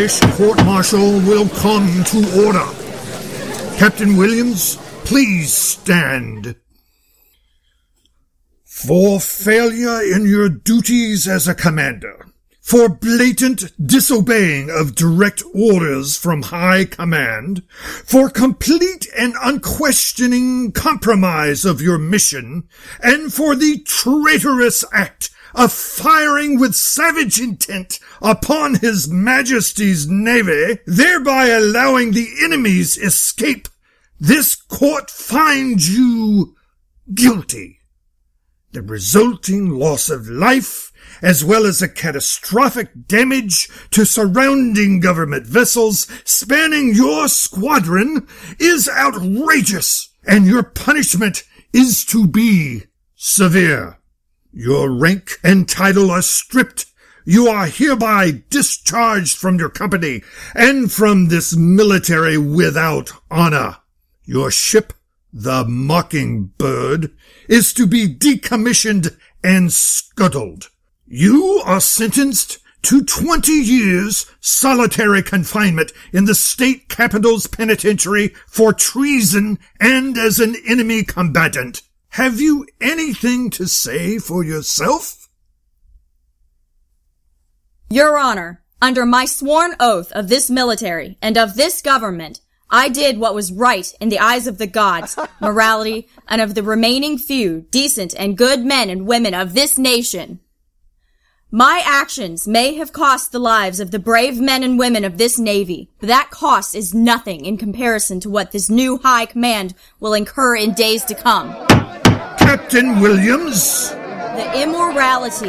British court-martial will come to order. Captain Williams, please stand. For failure in your duties as a commander, for blatant disobeying of direct orders from high command, for complete and unquestioning compromise of your mission, and for the traitorous act of firing with savage intent upon His Majesty's Navy, thereby allowing the enemy's escape, this court finds you guilty. The resulting loss of life, as well as a catastrophic damage to surrounding government vessels spanning your squadron, is outrageous, and your punishment is to be severe. Your rank and title are stripped. You are hereby discharged from your company and from this military without honor. Your ship, the Mockingbird, is to be decommissioned and scuttled. You are sentenced to 20 years solitary confinement in the state capital's penitentiary for treason and as an enemy combatant. Have you anything to say for yourself? Your Honor, under my sworn oath of this military and of this government, I did what was right in the eyes of the gods, morality, and of the remaining few decent and good men and women of this nation. My actions may have cost the lives of the brave men and women of this Navy, but that cost is nothing in comparison to what this new high command will incur in days to come. Captain Williams! The immorality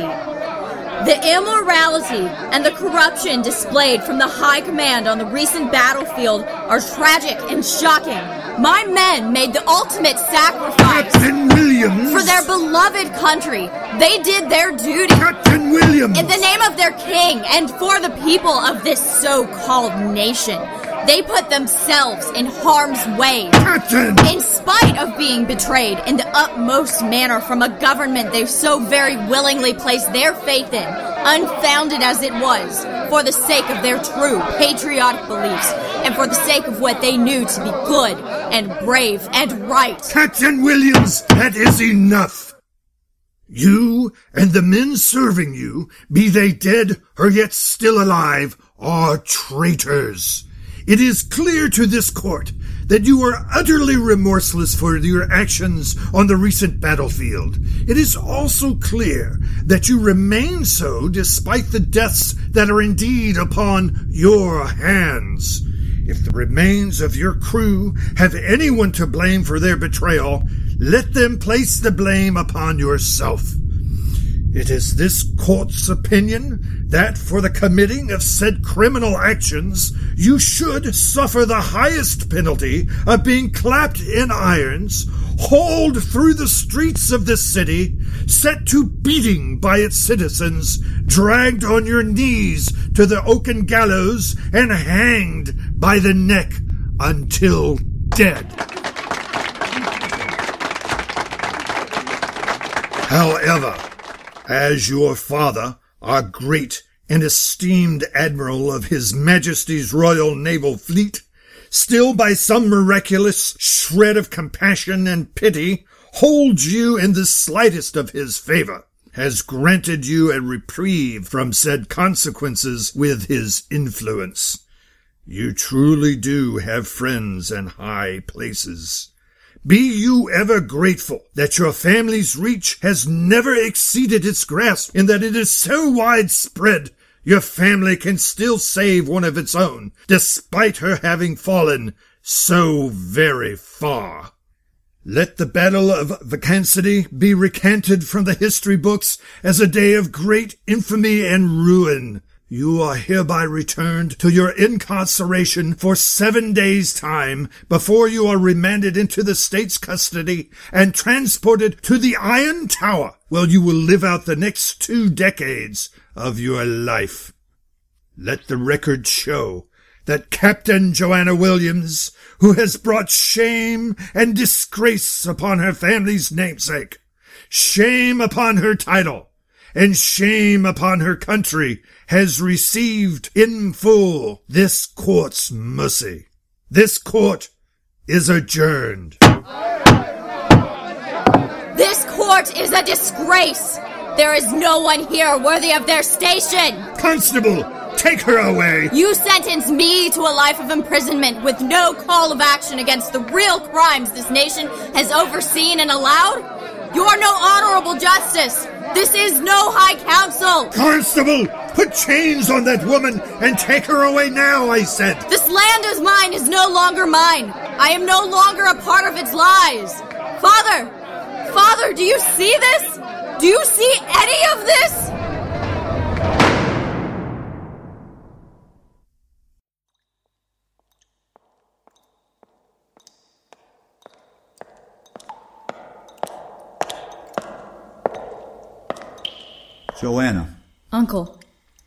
and the corruption displayed from the high command on the recent battlefield are tragic and shocking. My men made the ultimate sacrifice. Captain Williams! For their beloved country. They did their duty. Captain Williams! In the name of their king and for the people of this so-called nation. They put themselves in harm's way. Captain! In spite of being betrayed in the utmost manner from a government they so very willingly placed their faith in, unfounded as it was, for the sake of their true patriotic beliefs, and for the sake of what they knew to be good and brave and right. Captain Williams, that is enough. You and the men serving you, be they dead or yet still alive, are traitors. It is clear to this court that you are utterly remorseless for your actions on the recent battlefield. It is also clear that you remain so despite the deaths that are indeed upon your hands. If the remains of your crew have anyone to blame for their betrayal, let them place the blame upon yourself. It is this court's opinion that for the committing of said criminal actions, you should suffer the highest penalty of being clapped in irons, hauled through the streets of this city, set to beating by its citizens, dragged on your knees to the oaken gallows, and hanged by the neck until dead. However, as your father, our great and esteemed admiral of His Majesty's Royal Naval Fleet, still by some miraculous shred of compassion and pity holds you in the slightest of his favor, has granted you a reprieve from said consequences with his influence. You truly do have friends in high places. Be you ever grateful that your family's reach has never exceeded its grasp, and that it is so widespread your family can still save one of its own, despite her having fallen so very far. Let the Battle of Vacancy be recanted from the history books as a day of great infamy and ruin. You are hereby returned to your incarceration for 7 days' time before you are remanded into the state's custody and transported to the Iron Tower, where you will live out the next 2 decades of your life. Let the record show that Captain Joanna Williams, who has brought shame and disgrace upon her family's namesake, shame upon her title, and shame upon her country, has received in full this court's mercy. This court is adjourned. This court is a disgrace. There is no one here worthy of their station. Constable, take her away. You sentence me to a life of imprisonment with no call of action against the real crimes this nation has overseen and allowed? You are no honorable justice. This is no high council. Constable, put chains on that woman and take her away now, I said. This land is mine is no longer mine. I am no longer a part of its lies. Father, do you see this? Do you see any of this? Joanna. Uncle.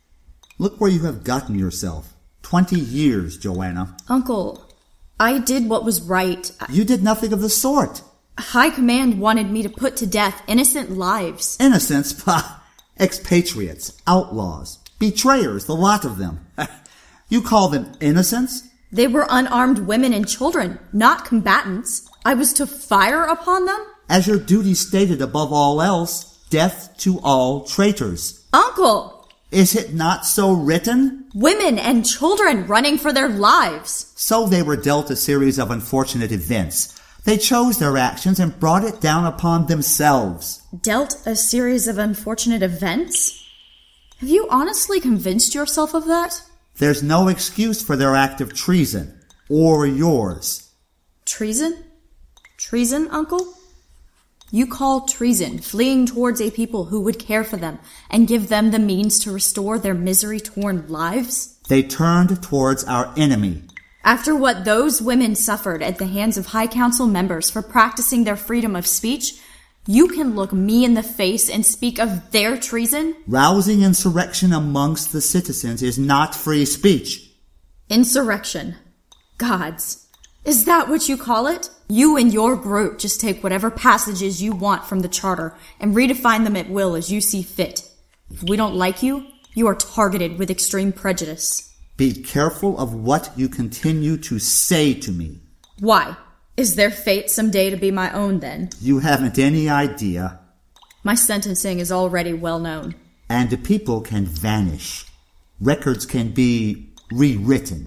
Look where you have gotten yourself. 20 years, Joanna. Uncle, I did what was right. You did nothing of the sort. High Command wanted me to put to death innocent lives. Innocents? Pah! Expatriates, outlaws, betrayers, the lot of them. You call them innocents? They were unarmed women and children, not combatants. I was to fire upon them? As your duty stated above all else, death to all traitors. Uncle! Is it not so written? Women and children running for their lives. So they were dealt a series of unfortunate events. They chose their actions and brought it down upon themselves. Dealt a series of unfortunate events? Have you honestly convinced yourself of that? There's no excuse for their act of treason. Or yours. Treason? Treason, Uncle? You call treason fleeing towards a people who would care for them and give them the means to restore their misery-torn lives? They turned towards our enemy. After what those women suffered at the hands of High Council members for practicing their freedom of speech, you can look me in the face and speak of their treason? Rousing insurrection amongst the citizens is not free speech. Insurrection. Gods. Is that what you call it? You and your group just take whatever passages you want from the Charter and redefine them at will as you see fit. If we don't like you, you are targeted with extreme prejudice. Be careful of what you continue to say to me. Why? Is their fate someday to be my own then? You haven't any idea. My sentencing is already well known. And the people can vanish. Records can be rewritten.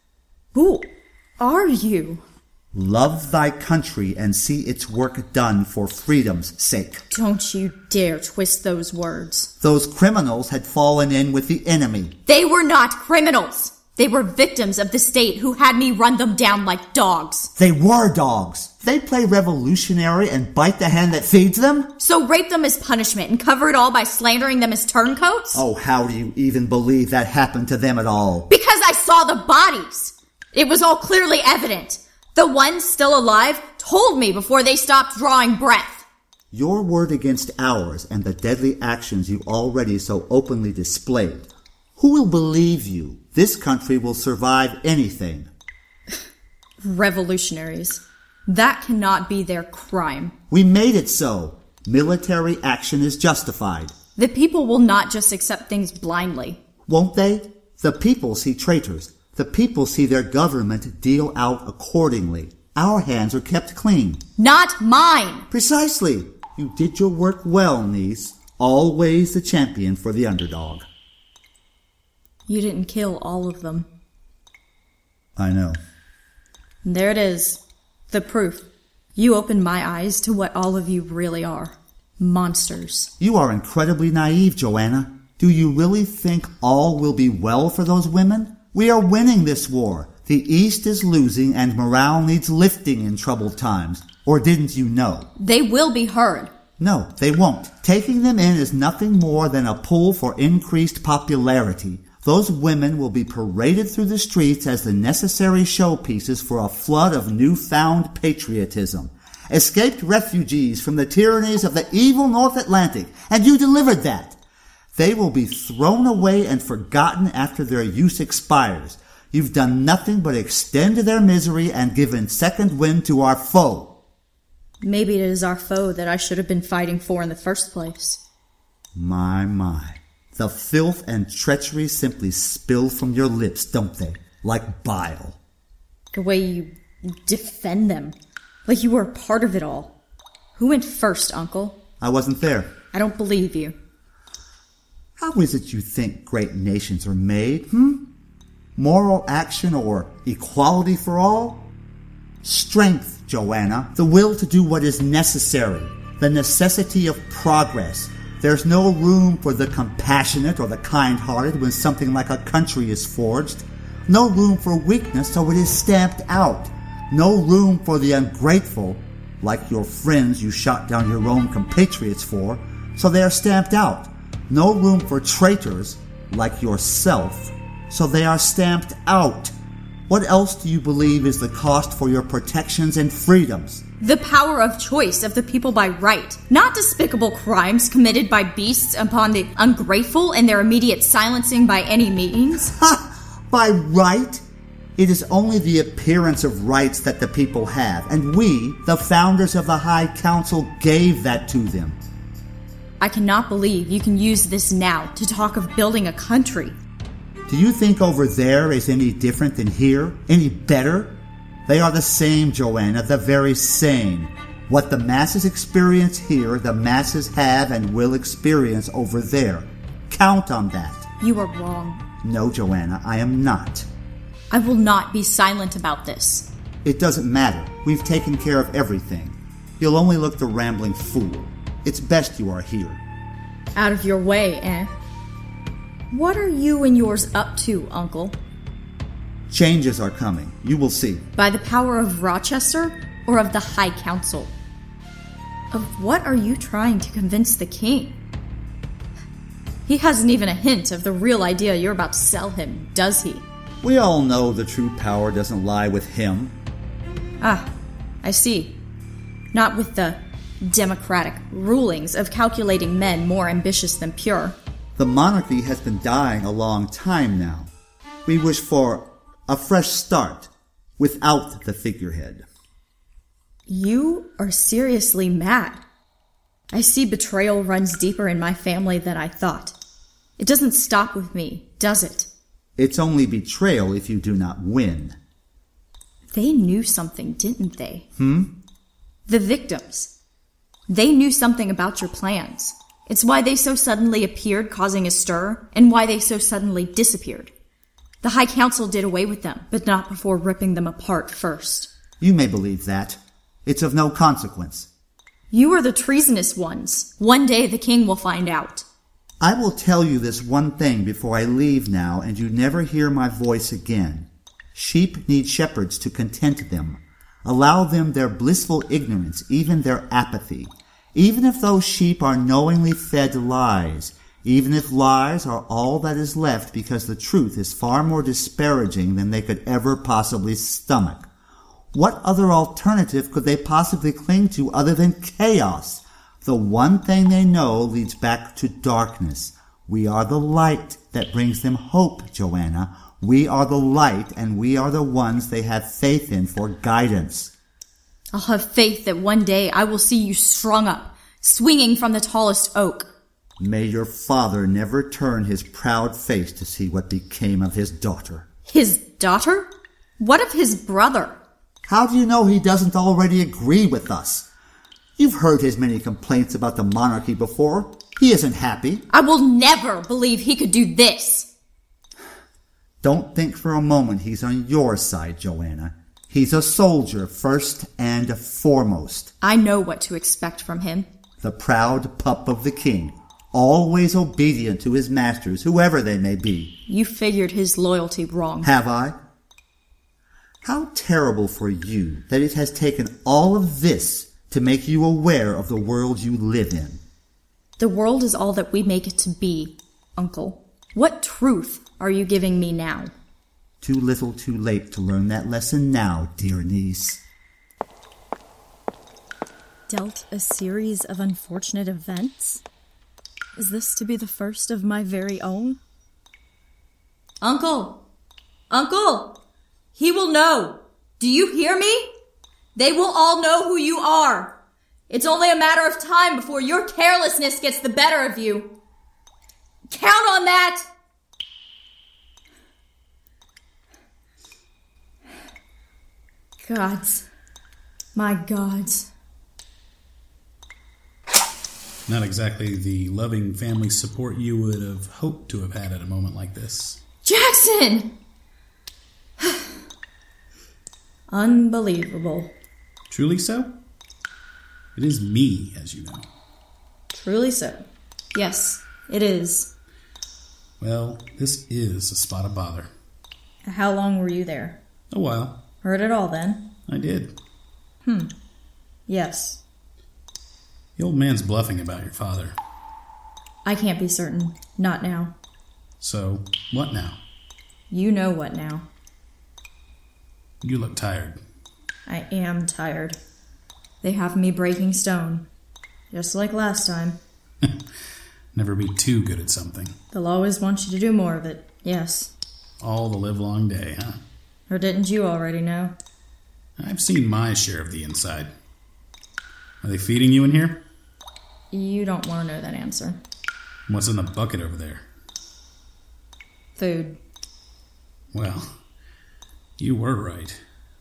Who are you? Love thy country and see its work done for freedom's sake. Don't you dare twist those words. Those criminals had fallen in with the enemy. They were not criminals. They were victims of the state who had me run them down like dogs. They were dogs. They play revolutionary and bite the hand that feeds them? So rape them as punishment and cover it all by slandering them as turncoats? Oh, how do you even believe that happened to them at all? Because I saw the bodies. It was all clearly evident. The ones still alive told me before they stopped drawing breath. Your word against ours and the deadly actions you already so openly displayed. Who will believe you? This country will survive anything. Revolutionaries. That cannot be their crime. We made it so. Military action is justified. The people will not just accept things blindly. Won't they? The people see traitors. The people see their government deal out accordingly. Our hands are kept clean. Not mine! Precisely. You did your work well, niece. Always the champion for the underdog. You didn't kill all of them. I know. There it is. The proof. You opened my eyes to what all of you really are. Monsters. You are incredibly naive, Joanna. Do you really think all will be well for those women? We are winning this war. The East is losing and morale needs lifting in troubled times. Or didn't you know? They will be heard. No, they won't. Taking them in is nothing more than a pull for increased popularity. Those women will be paraded through the streets as the necessary showpieces for a flood of newfound patriotism. Escaped refugees from the tyrannies of the evil North Atlantic, and you delivered that. They will be thrown away and forgotten after their use expires. You've done nothing but extend their misery and given second wind to our foe. Maybe it is our foe that I should have been fighting for in the first place. My. The filth and treachery simply spill from your lips, don't they? Like bile. The way you defend them. Like you were a part of it all. Who went first, Uncle? I wasn't there. I don't believe you. How is it you think great nations are made, Moral action or equality for all? Strength, Joanna. The will to do what is necessary. The necessity of progress. There's no room for the compassionate or the kind-hearted when something like a country is forged. No room for weakness, so it is stamped out. No room for the ungrateful, like your friends you shot down your own compatriots for, so they are stamped out. No room for traitors, like yourself, so they are stamped out. What else do you believe is the cost for your protections and freedoms? The power of choice of the people by right, not despicable crimes committed by beasts upon the ungrateful and their immediate silencing by any means. Ha! By right? It is only the appearance of rights that the people have, and we, the founders of the High Council, gave that to them. I cannot believe you can use this now to talk of building a country. Do you think over there is any different than here? Any better? They are the same, Joanna, the very same. What the masses experience here, the masses have and will experience over there. Count on that. You are wrong. No, Joanna, I am not. I will not be silent about this. It doesn't matter. We've taken care of everything. You'll only look the rambling fool. It's best you are here. Out of your way, eh? What are you and yours up to, Uncle? Changes are coming. You will see. By the power of Rochester or of the High Council? Of what are you trying to convince the king? He hasn't even a hint of the real idea you're about to sell him, does he? We all know the true power doesn't lie with him. Ah, I see. Not with the democratic rulings of calculating men more ambitious than pure. The monarchy has been dying a long time now. We wish for a fresh start without the figurehead. You are seriously mad. I see betrayal runs deeper in my family than I thought. It doesn't stop with me, does it? It's only betrayal if you do not win. They knew something, didn't they? The victims. They knew something about your plans. It's why they so suddenly appeared, causing a stir, and why they so suddenly disappeared. The High Council did away with them, but not before ripping them apart first. You may believe that. It's of no consequence. You are the treasonous ones. One day the king will find out. I will tell you this one thing before I leave now, and you never hear my voice again. Sheep need shepherds to content them. Allow them their blissful ignorance, even their apathy. Even if those sheep are knowingly fed lies, even if lies are all that is left because the truth is far more disparaging than they could ever possibly stomach. What other alternative could they possibly cling to other than chaos? The one thing they know leads back to darkness. We are the light that brings them hope, Joanna. We are the light, and we are the ones they have faith in for guidance. I'll have faith that one day I will see you strung up, swinging from the tallest oak. May your father never turn his proud face to see what became of his daughter. His daughter? What of his brother? How do you know he doesn't already agree with us? You've heard his many complaints about the monarchy before. He isn't happy. I will never believe he could do this. Don't think for a moment he's on your side, Joanna. He's a soldier first and foremost. I know what to expect from him. The proud pup of the king, always obedient to his masters, whoever they may be. You figured his loyalty wrong. Have I? How terrible for you that it has taken all of this to make you aware of the world you live in. The world is all that we make it to be, Uncle. What truth are you giving me now? Too little too late to learn that lesson now, dear niece. Dealt a series of unfortunate events? Is this to be the first of my very own? Uncle! Uncle! He will know! Do you hear me? They will all know who you are! It's only a matter of time before your carelessness gets the better of you. Count on that! Gods. My gods. Not exactly the loving family support you would have hoped to have had at a moment like this. Jackson! Unbelievable. Truly so? It is me, as you know. Truly so. Yes, it is. Well, this is a spot of bother. How long were you there? A while. Heard it all, then? I did. Yes. The old man's bluffing about your father. I can't be certain. Not now. So, what now? You know what now. You look tired. I am tired. They have me breaking stone. Just like last time. Never be too good at something. They'll always want you to do more of it. Yes. All the livelong day, huh? Or didn't you already know? I've seen my share of the inside. Are they feeding you in here? You don't want to know that answer. What's in the bucket over there? Food. Well, you were right.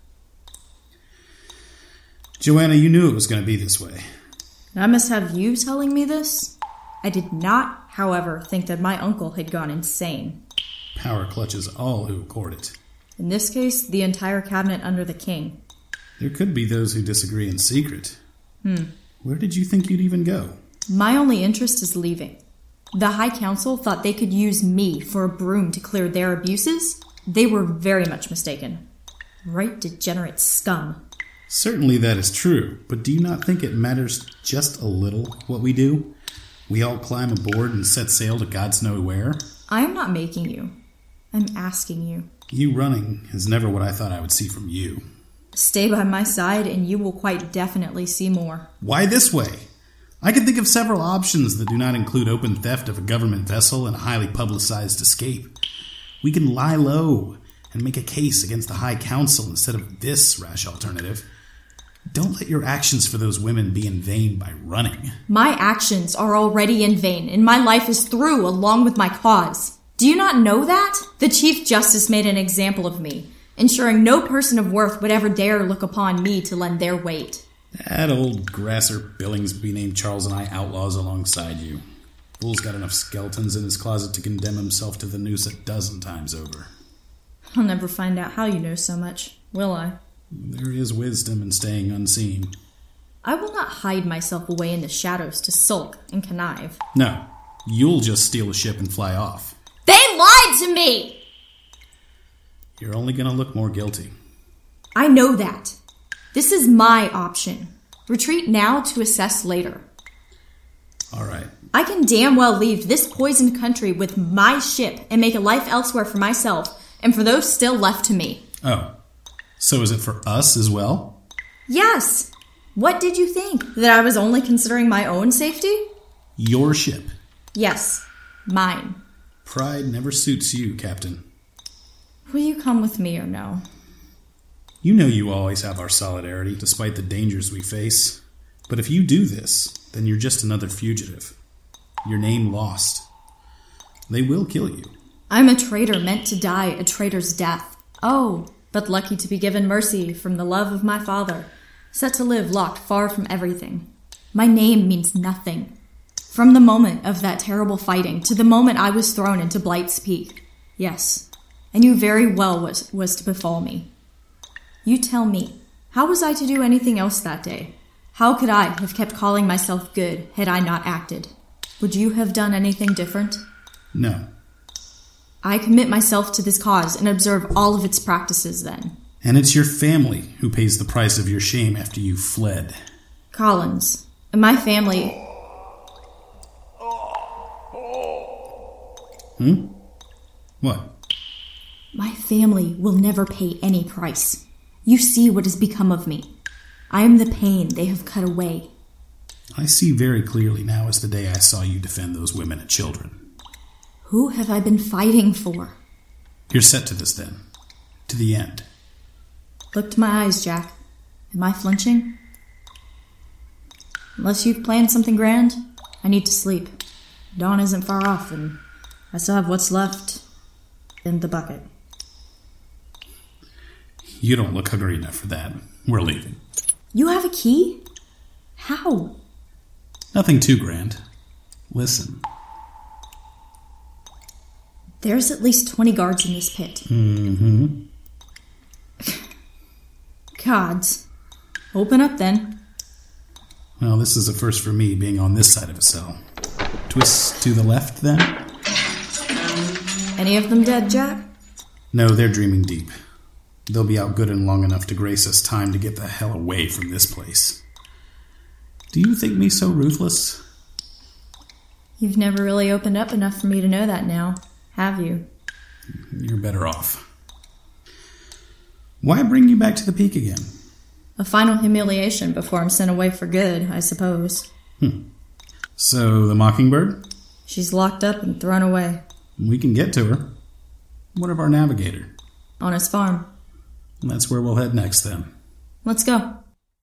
Joanna, you knew it was going to be this way. I must have you telling me this? I did not, however, think that my uncle had gone insane. Power clutches all who court it. In this case, the entire cabinet under the king. There could be those who disagree in secret. Where did you think you'd even go? My only interest is leaving. The High Council thought they could use me for a broom to clear their abuses. They were very much mistaken. Right degenerate scum. Certainly that is true, but do you not think it matters just a little what we do? We all climb aboard and set sail to God's know where? I am not making you. I'm asking you. You running is never what I thought I would see from you. Stay by my side and you will quite definitely see more. Why this way? I can think of several options that do not include open theft of a government vessel and a highly publicized escape. We can lie low and make a case against the High Council instead of this rash alternative. Don't let your actions for those women be in vain by running. My actions are already in vain, and my life is through along with my cause. Do you not know that? The Chief Justice made an example of me, ensuring no person of worth would ever dare look upon me to lend their weight. That old grasser Billingsby named Charles and I outlaws alongside you. Fool's got enough skeletons in his closet to condemn himself to the noose 12 times over. I'll never find out how you know so much, will I? There is wisdom in staying unseen. I will not hide myself away in the shadows to sulk and connive. No, you'll just steal a ship and fly off. They lied to me! You're only going to look more guilty. I know that. This is my option. Retreat now to assess later. All right. I can damn well leave this poisoned country with my ship and make a life elsewhere for myself and for those still left to me. Oh, so is it for us as well? Yes. What did you think? That I was only considering my own safety? Your ship. Yes, mine. Pride never suits you, Captain. Will you come with me or no? You know you always have our solidarity, despite the dangers we face. But if you do this, then you're just another fugitive. Your name lost. They will kill you. I'm a traitor meant to die a traitor's death. Oh, but lucky to be given mercy from the love of my father, set to live locked far from everything. My name means nothing. From the moment of that terrible fighting to the moment I was thrown into Blight's Peak. Yes, I knew very well what was to befall me. You tell me, how was I to do anything else that day? How could I have kept calling myself good had I not acted? Would you have done anything different? No. I commit myself to this cause and observe all of its practices then. And it's your family who pays the price of your shame after you fled. Collins, my family... What? My family will never pay any price. You see what has become of me. I am the pain they have cut away. I see very clearly now as the day I saw you defend those women and children. Who have I been fighting for? You're set to this then. To the end. Look to my eyes, Jack. Am I flinching? Unless you've planned something grand, I need to sleep. Dawn isn't far off, and I still have what's left in the bucket. You don't look hungry enough for that. We're leaving. You have a key? How? Nothing too grand. Listen. There's at least 20 guards in this pit. Mm-hmm. Gods. Open up then. Well, this is a first for me, being on this side of a cell. Twist to the left, then? Any of them dead, Jack? No, they're dreaming deep. They'll be out good and long enough to grace us time to get the hell away from this place. Do you think me so ruthless? You've never really opened up enough for me to know that now, have you? You're better off. Why bring you back to the peak again? A final humiliation before I'm sent away for good, I suppose. So, the Mockingbird? She's locked up and thrown away. We can get to her. What of our navigator? On his farm. That's where we'll head next, then. Let's go.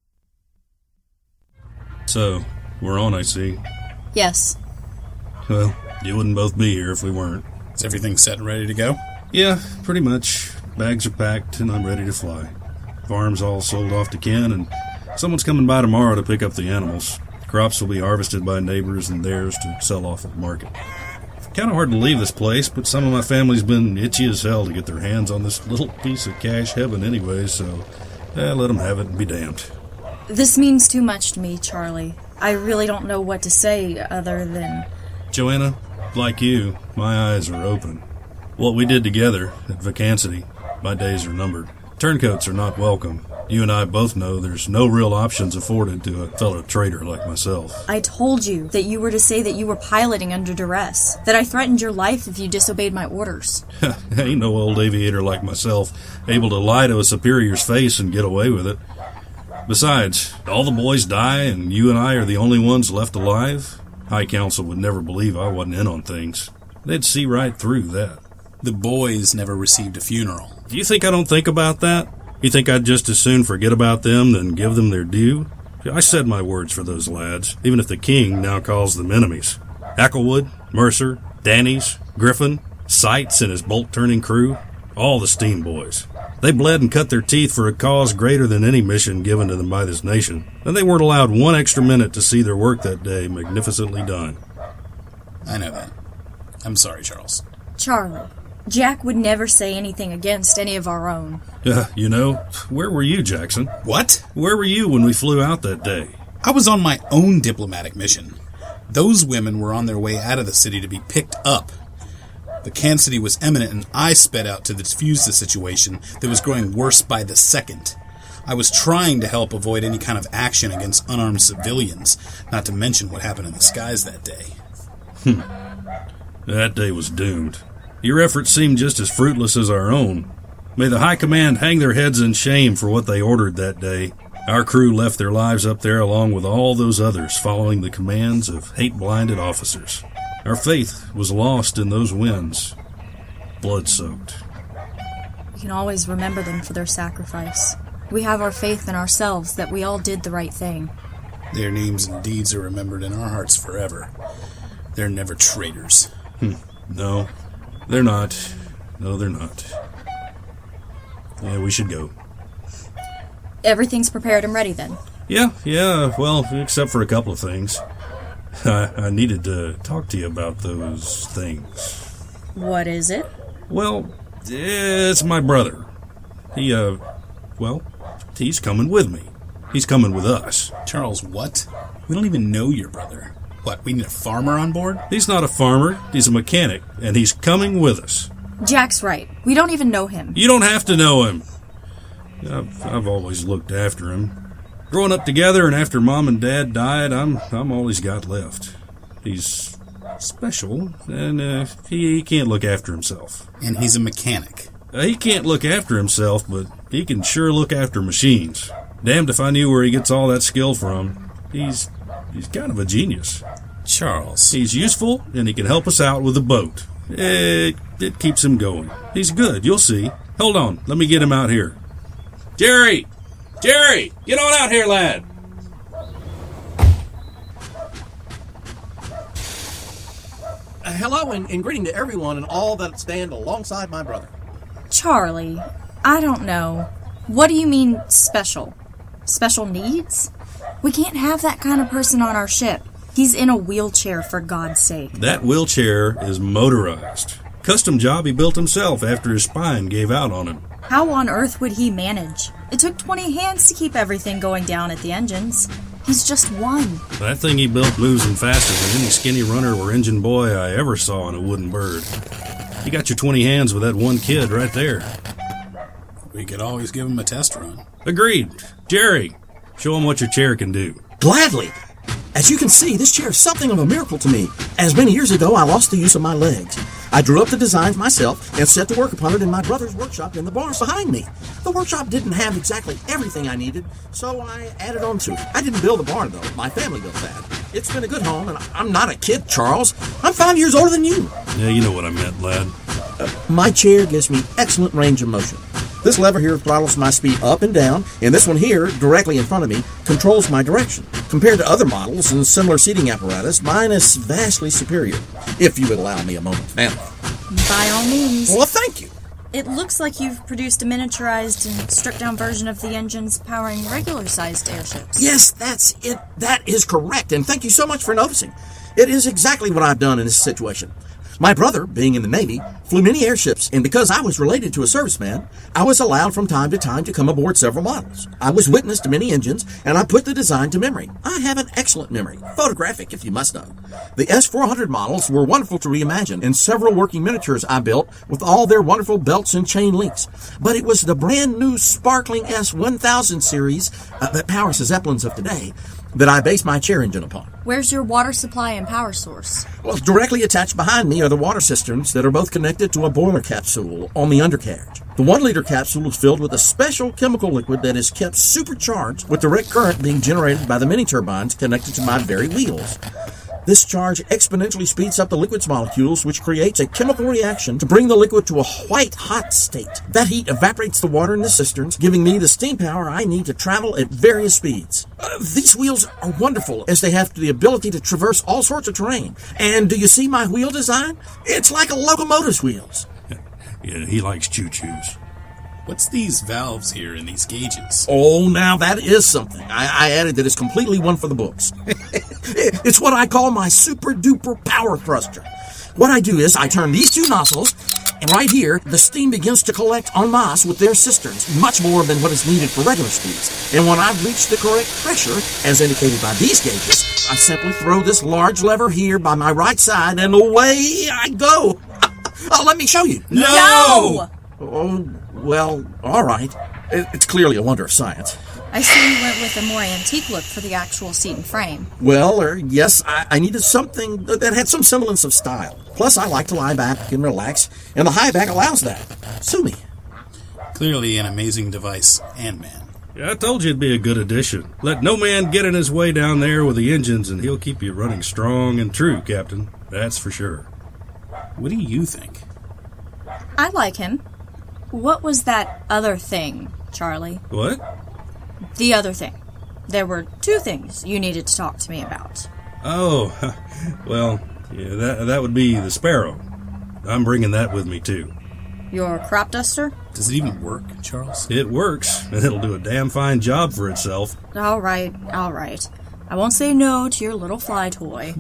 So, we're on, I see. Yes. Well, you wouldn't both be here if we weren't. Is everything set and ready to go? Yeah, pretty much. Bags are packed and I'm ready to fly. Farm's all sold off to Ken, and someone's coming by tomorrow to pick up the animals. Crops will be harvested by neighbors and theirs to sell off at the market. Kind of hard to leave this place, but some of my family's been itchy as hell to get their hands on this little piece of cash heaven anyway, so let them have it and be damned. This means too much to me, Charlie. I really don't know what to say other than... Joanna, like you, my eyes are open. What we did together at Vacancity, my days are numbered. Turncoats are not welcome. You and I both know there's no real options afforded to a fellow traitor like myself. I told you that you were to say that you were piloting under duress, that I threatened your life if you disobeyed my orders. Ain't no old aviator like myself able to lie to a superior's face and get away with it. Besides, all the boys die and you and I are the only ones left alive. High Council would never believe I wasn't in on things. They'd see right through that. The boys never received a funeral. Do you think I don't think about that? You think I'd just as soon forget about them than give them their due? I said my words for those lads, even if the king now calls them enemies. Acklewood, Mercer, Danny's, Griffin, Sights and his bolt-turning crew, all the steam boys. They bled and cut their teeth for a cause greater than any mission given to them by this nation, and they weren't allowed one extra minute to see their work that day magnificently done. I know that. I'm sorry, Charles. Charlie, Jack would never say anything against any of our own. You know, where were you, Jackson? What? Where were you when we flew out that day? I was on my own diplomatic mission. Those women were on their way out of the city to be picked up. Vacancity was imminent, and I sped out to defuse the situation that was growing worse by the second. I was trying to help avoid any kind of action against unarmed civilians, not to mention what happened in the skies that day. That day was doomed. Your efforts seemed just as fruitless as our own. May the High Command hang their heads in shame for what they ordered that day. Our crew left their lives up there along with all those others following the commands of hate-blinded officers. Our faith was lost in those winds, blood-soaked. We can always remember them for their sacrifice. We have our faith in ourselves that we all did the right thing. Their names and deeds are remembered in our hearts forever. They're never traitors. No, they're not. No, they're not. Yeah, we should go. Everything's prepared and ready then? Yeah, well, except for a couple of things. I needed to talk to you about those things. What is it? Well, it's my brother. He's coming with me. He's coming with us. Charles, what? We don't even know your brother. What, we need a farmer on board? He's not a farmer. He's a mechanic, and he's coming with us. Jack's right. We don't even know him. You don't have to know him. I've always looked after him. Growing up together, and after Mom and Dad died, I'm all he's got left. He's special, and he can't look after himself. And he's a mechanic. He can't look after himself, but he can sure look after machines. Damned if I knew where he gets all that skill from. He's kind of a genius. Charles. He's useful, and he can help us out with the boat. It keeps him going. He's good, you'll see. Hold on, let me get him out here. Jerry! Get on out here, lad! Hello and greeting to everyone and all that stand alongside my brother. Charlie, I don't know. What do you mean, special? Special needs? We can't have that kind of person on our ship. He's in a wheelchair, for God's sake. That wheelchair is motorized. Custom job he built himself after his spine gave out on him. How on earth would he manage? It took 20 hands to keep everything going down at the engines. He's just one. That thing he built moves him faster than any skinny runner or engine boy I ever saw in a wooden bird. You got your 20 hands with that one kid right there. We could always give him a test run. Agreed. Jerry, show him what your chair can do. Gladly. As you can see, this chair is something of a miracle to me, as many years ago I lost the use of my legs. I drew up the designs myself and set to work upon it in my brother's workshop in the barn behind me. The workshop didn't have exactly everything I needed, so I added on to it. I didn't build the barn, though. My family built that. It's been a good home, and I'm not a kid, Charles. I'm 5 years older than you. Yeah, you know what I meant, lad. My chair gives me excellent range of motion. This lever here throttles my speed up and down, and this one here, directly in front of me, controls my direction. Compared to other models and similar seating apparatus, mine is vastly superior, if you would allow me a moment, ma'am. By all means. Well, thank you. It looks like you've produced a miniaturized and stripped-down version of the engines powering regular-sized airships. Yes, that's it. That is correct, and thank you so much for noticing. It is exactly what I've done in this situation. My brother, being in the Navy, flew many airships, and because I was related to a serviceman, I was allowed from time to time to come aboard several models. I was witness to many engines, and I put the design to memory. I have an excellent memory, photographic if you must know. The S400 models were wonderful to reimagine, and several working miniatures I built with all their wonderful belts and chain links. But it was the brand new sparkling S1000 series that powers the Zeppelins of today that I based my chair engine upon. Where's your water supply and power source? Well, directly attached behind me are the water cisterns that are both connected to a boiler capsule on the undercarriage. The 1-liter capsule is filled with a special chemical liquid that is kept supercharged with direct current being generated by the mini turbines connected to my very wheels. This charge exponentially speeds up the liquid's molecules, which creates a chemical reaction to bring the liquid to a white-hot state. That heat evaporates the water in the cisterns, giving me the steam power I need to travel at various speeds. These wheels are wonderful, as they have the ability to traverse all sorts of terrain. And do you see my wheel design? It's like a locomotive's wheels. Yeah, he likes choo-choos. What's these valves here in these gauges? Oh, now that is something. I added that it's completely one for the books. It's what I call my super-duper power thruster. What I do is I turn these two nozzles, and right here, the steam begins to collect en masse with their cisterns, much more than what is needed for regular speeds. And when I've reached the correct pressure, as indicated by these gauges, I simply throw this large lever here by my right side, and away I go. Let me show you. No! Oh, well, all right. It's clearly a wonder of science. I see you went with a more antique look for the actual seat and frame. Well, yes, I needed something that had some semblance of style. Plus, I like to lie back and relax, and the high back allows that. Sue me. Clearly an amazing device, Ant-Man. Yeah, I told you it'd be a good addition. Let no man get in his way down there with the engines, and he'll keep you running strong and true, Captain. That's for sure. What do you think? I like him. What was that other thing, Charlie? What? The other thing. There were two things you needed to talk to me about. Oh, well, yeah, that would be the Sparrow. I'm bringing that with me, too. Your crop duster? Does it even work, Charles? It works, and it'll do a damn fine job for itself. All right. I won't say no to your little fly toy.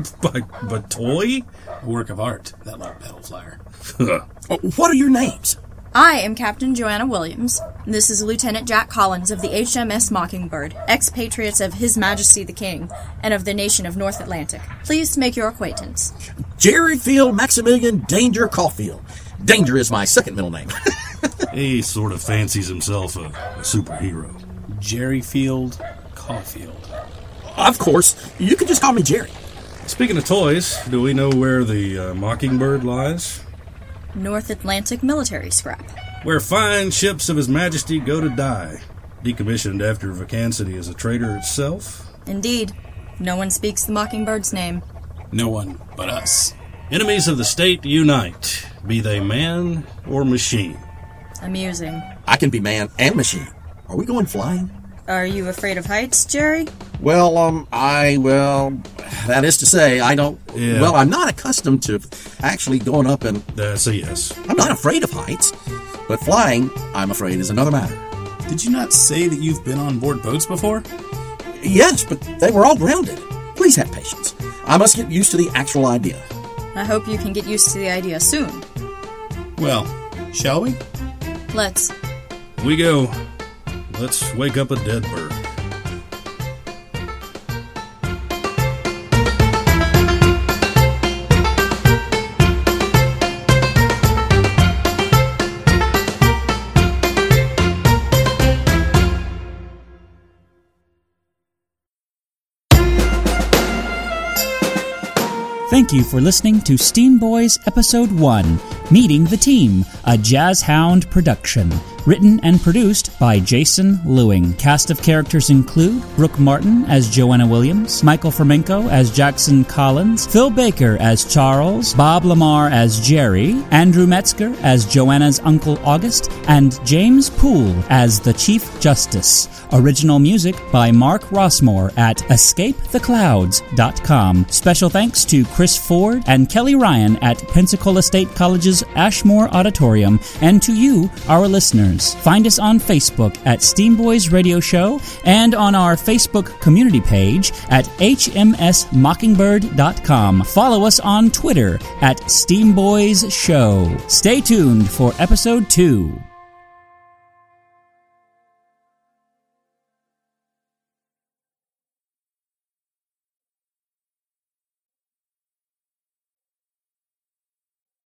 But toy? A work of art, that little pedal flyer. What are your names? I am Captain Joanna Williams. This is Lieutenant Jack Collins of the HMS Mockingbird, expatriates of His Majesty the King, and of the nation of North Atlantic. Pleased to make your acquaintance. Jerry Field Maximilian Danger Caulfield. Danger is my second middle name. He sort of fancies himself a superhero. Jerry Field Caulfield. Of course, you can just call me Jerry. Speaking of toys, do we know where the Mockingbird lies? North Atlantic military scrap. Where fine ships of His Majesty go to die. Decommissioned after vacancy as a trader itself? Indeed. No one speaks the Mockingbird's name. No one but us. Enemies of the state unite, be they man or machine. Amusing. I can be man and machine. Are we going flying? Are you afraid of heights, Jerry? Well, That is to say, I don't... Yeah. Well, I'm not accustomed to actually going up and... That's a yes. I'm not afraid of heights, but flying, I'm afraid, is another matter. Did you not say that you've been on board boats before? Yes, but they were all grounded. Please have patience. I must get used to the actual idea. I hope you can get used to the idea soon. Well, shall we? Let's. We go. Let's wake up a dead bird. Thank you for listening to Steam Boys Episode 1, Meeting the Team, a Jazz Hound production. Written and produced by Jason Lewing. Cast of characters include Brooke Martin as Joanna Williams, Michael Fermenko as Jackson Collins, Phil Baker as Charles, Bob Lamar as Jerry, Andrew Metzger as Joanna's Uncle August, and James Poole as the Chief Justice. Original music by Mark Rossmore at EscapeTheClouds.com. Special thanks to Chris Ford and Kelly Ryan at Pensacola State College's Ashmore Auditorium, and to you, our listeners. Find us on Facebook at Steam Boys Radio Show and on our Facebook community page at hmsmockingbird.com. Follow us on Twitter at Steam Boys Show. Stay tuned for Episode 2.